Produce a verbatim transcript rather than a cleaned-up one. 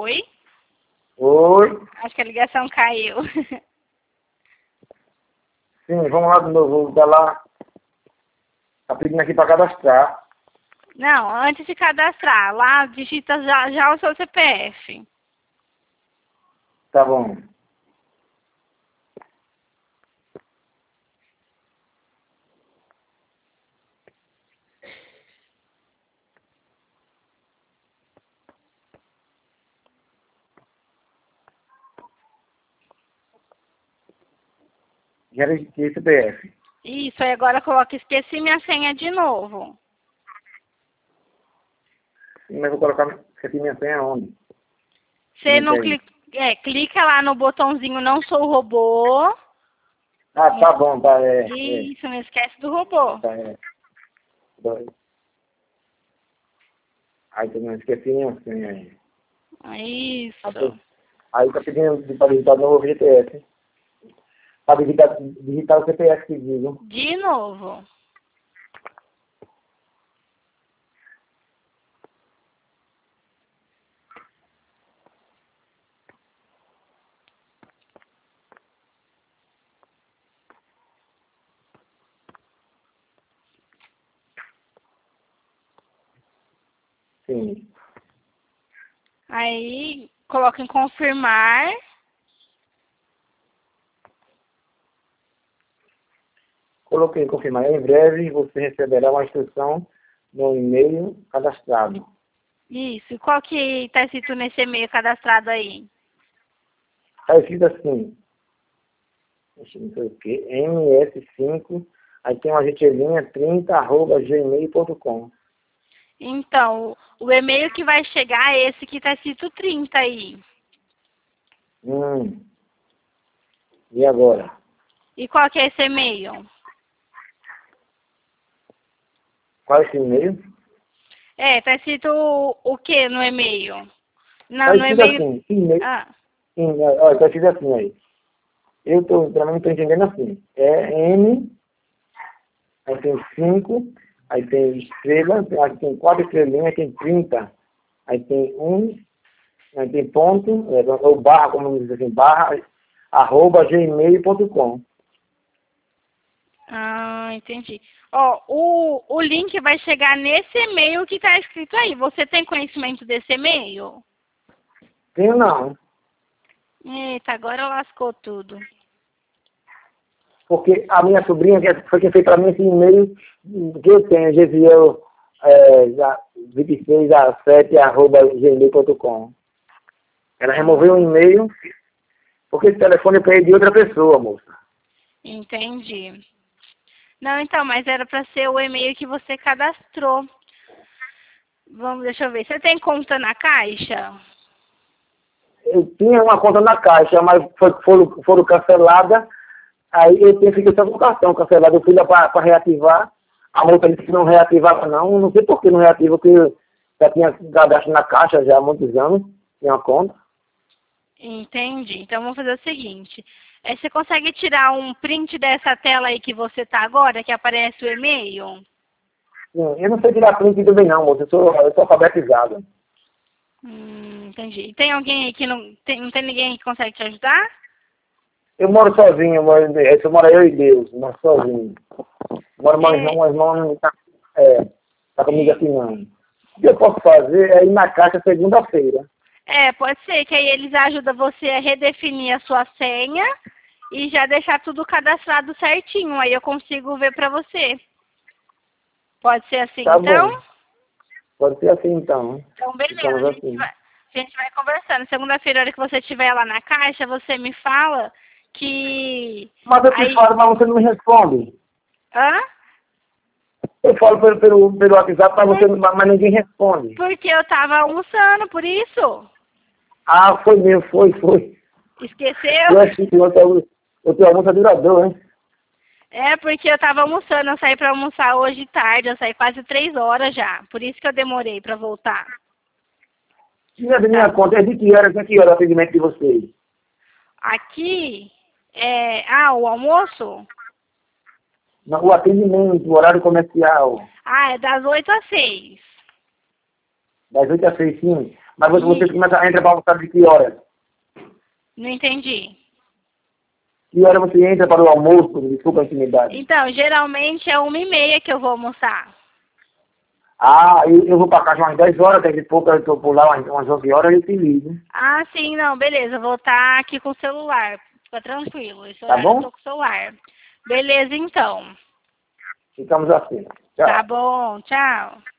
Oi? Oi? Acho que a ligação caiu. Sim, vamos lá de novo. Vou dar lá. Tá pedindo aqui para cadastrar. Não, antes de cadastrar, lá digita já, já o seu C P F. Tá bom. Já registrei C P F. Isso, aí agora coloca esqueci minha senha de novo. Sim, mas vou colocar aqui minha senha onde? Você não Não tem. clica, é, clica lá no botãozinho não sou robô. Ah, tá bom, tá, é. é. Isso, não esquece do robô. Tá, é. Dois. Aí eu não esqueci minha senha aí. Isso. Aí tá pedindo para digitar de novo o C P F. Para digitar, digitar o C P F que digo. De novo. Sim. Aí coloca em confirmar. Coloquei confirmar. Em breve você receberá uma instrução no e-mail cadastrado. Isso. E qual que tá escrito nesse e-mail cadastrado aí? Está escrito assim. Deixa eu ver o quê? M S cinco. Aí tem uma letrinha trinta arroba gmail ponto com. Então, o e-mail que vai chegar é esse que tá escrito trinta aí. Hum. E agora? E qual que é esse e-mail? Qual é esse e-mail? É, tá escrito o, o que no e-mail? Não, Está no escrito e-mail... assim. E-mail. Ah, Sim, olha, está escrito assim aí. Eu estou, para mim, não estou entendendo assim. É M, aí tem cinco, aí tem estrela, aí tem quatro estrelinhas, aí tem trinta, aí tem um, aí tem ponto, é, ou barra, como diz assim, barra, arroba gmail ponto com. ah, entendi. Ó, o, o link vai chegar nesse e-mail que tá escrito aí. Você tem conhecimento desse e-mail? Tenho não, Eita, agora lascou tudo. porque a minha sobrinha que foi quem fez para mim esse e-mail que eu tenho, Gesiel é, vinte e seis a sete arroba gmail ponto com. Ela removeu o e-mail, porque esse telefone eu peguei de outra pessoa, moça. Entendi. Não, então, mas era para ser o e-mail que você cadastrou. Vamos, deixa eu ver. Você tem conta na Caixa? Eu tinha uma conta na Caixa, mas foi, foram, foram canceladas, aí eu tenho que só com o cartão cancelado. Eu fui lá para reativar, a moça disse que não reativava não, não sei por que não reativa, porque eu já tinha cadastro na Caixa já há muitos anos, tinha uma conta. Entendi. Então, vamos fazer o seguinte. É, você consegue tirar um print dessa tela aí que você tá agora, que aparece o e-mail? Sim, eu não sei tirar print também não, moça, eu sou, eu sou alfabetizado. Hum, entendi. E tem alguém aí que não tem, não tem ninguém aí que consegue te ajudar? Eu moro sozinho, eu moro, eu moro eu e Deus, moro sozinho. Moro meu irmão, É, meu irmão não tá, é, tá comigo é, assim não. O que eu posso fazer é ir na Caixa segunda-feira. é, pode ser que aí eles ajudam você a redefinir a sua senha e já deixar tudo cadastrado certinho. Aí eu consigo ver pra você. Pode ser assim, Tá então? bom. Pode ser assim então. Então, beleza. Ficamos A gente assim. vai, a gente vai conversando. Segunda-feira, a hora que você estiver lá na Caixa, você me fala que... Mas eu te Aí... falo, mas você não me responde. Hã? Eu falo pelo, pelo, pelo WhatsApp, mas, você, não- mas ninguém responde. Porque eu tava almoçando, por isso. Ah, foi mesmo, foi, foi. Esqueceu? Eu achei que o teu, o teu almoço é duradouro, hein? É, porque eu tava almoçando. Eu saí pra almoçar hoje tarde. Eu saí quase três horas já. Por isso que eu demorei pra voltar. Minha, Tá. minha conta é de que horas, de que hora o atendimento de vocês? Aqui, é... Ah, o almoço? Não, o atendimento, o horário comercial. Ah, é das oito às seis. Das oito às seis, sim. Mas você, você começa a entrar para almoçar de que hora? Não entendi. Que hora você entra para o almoço? Desculpa a intimidade. Então, geralmente é uma e meia que eu vou almoçar. Ah, eu, eu vou para casa umas dez horas, daqui a pouco eu estou por lá umas, umas onze horas eu te ligo. Ah, sim, não, beleza. Vou estar aqui com o celular. Fica tranquilo. Esse Tá horário bom? eu tô com o celular. Beleza, então. Ficamos assim. Tchau. Tá bom, tchau.